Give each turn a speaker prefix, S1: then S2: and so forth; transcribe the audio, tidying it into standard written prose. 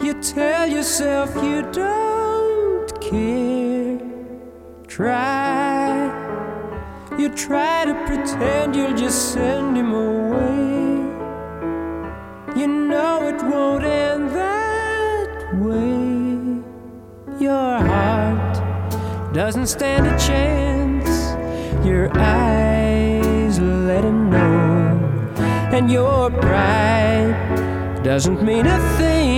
S1: You tell yourself you don't care. Try. You try to pretend you'll just send him away. You know it won't end that way. Your heart doesn't stand a chance. Your eyes let him know. And your pride doesn't mean a thing.